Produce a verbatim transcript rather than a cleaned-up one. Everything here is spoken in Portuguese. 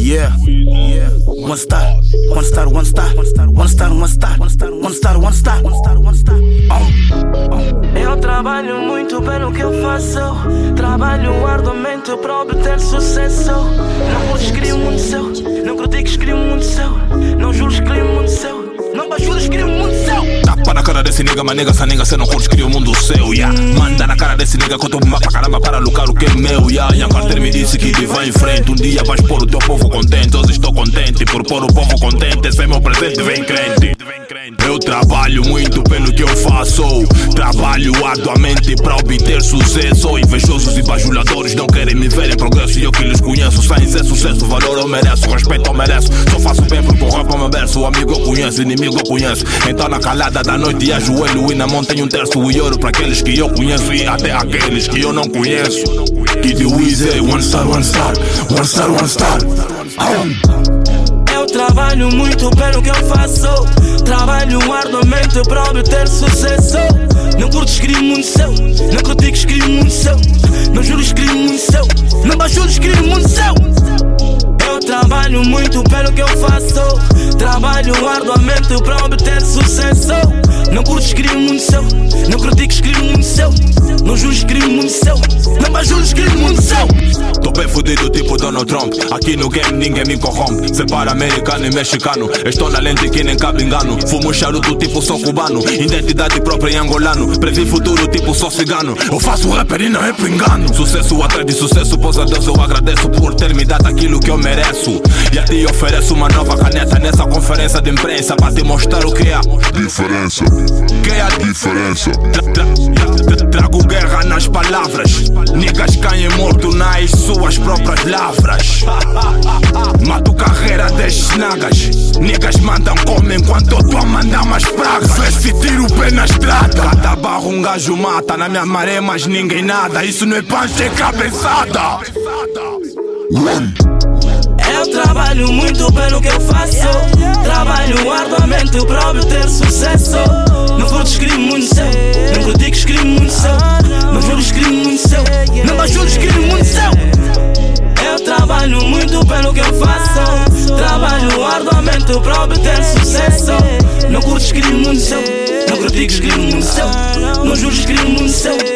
Yeah, yeah. One star, one star, one star, one star, one star, one star, one star, one star, one star, one star, one star. Eu trabalho muito pelo que eu faço. Trabalho arduamente para obter sucesso. Não vou descrever o mundo seu, não critiques, cria um mundo seu. Não juros, cria um mundo seu. Não bajuras, cria um mundo seu. Tapa na cara desse nigga, mas nega essa nega, cê não curte, cria o mundo seu, yeah. Manda na cara desse nigga que eu tô bomba pra caramba para lucrar o que é meu, yeah. Ian Carter me disse que te vai em frente. Um dia vais pôr o teu povo contente. Hoje estou contente por pôr o povo contente. Esse é meu presente, vem crente. Eu trabalho muito pelo que eu faço. Trabalho arduamente para obter sucesso. Invejosos e bajuladores não querem me ver em progresso. E eu que lhes conheço, sem ser sucesso. Valor eu mereço, respeito eu mereço. Só faço bem porque o rap é meu verso. O amigo eu conheço, inimigo eu conheço. Então na calada da noite e ajoelho e na mão tenho um terço e ouro para aqueles que eu conheço e até aqueles que eu não conheço. Kid Weezy, one star, one star, one star, one star. Eu trabalho muito pelo que eu faço. Trabalho arduamente para obter sucesso. Não curtes, cria um mundo seu. Não critiques, cria um mundo seu. Não juros, cria um mundo seu. Não bajuros, cria um mundo seu. Eu trabalho muito pelo que eu faço. Trabalho arduamente para obter sucesso. Não curtes, cria um mundo seu. Não critiques, cria um mundo seu. Não juros, cria um mundo seu. Não bajuros, cria um mundo seu. Tô bem fudido tipo Donald Trump. Aqui no game ninguém me corrompe. Separa americano e mexicano. Estou na lente que nem cabe engano. Fumo charuto tipo sou cubano. Identidade própria em angolano. Previ futuro tipo sou cigano. Eu faço rapper e não é por engano. Sucesso atrás de sucesso, pois a Deus eu agradeço por ter me dado aquilo que eu mereço. E a ti ofereço uma nova caneta nessa conferência de imprensa para te mostrar o que é a diferença. Que é a diferença. Tra tra tra trago guerra nas palavras. Niggas caem morto nas suas próprias lavras. Mato carreira destes nagas. Niggas mandam como enquanto eu tô a mandar mais pragas. Vê se tiro o pé na estrada. Cada barro um gajo mata. Na minha maré mas ninguém nada. Isso não é pancha, é cabeçada. Eu trabalho muito pelo que eu faço. Trabalho arduamente para obter sucesso. Não curtes, cria um mundo seu. Não critiques, cria um mundo seu. Não juros, cria um mundo seu. Não bajuros, cria um mundo seu. Eu trabalho muito pelo que eu faço. Trabalho arduamente para obter sucesso. Não curtes, cria um mundo seu. Não critiques, cria um mundo seu. Não juros, cria um mundo seu.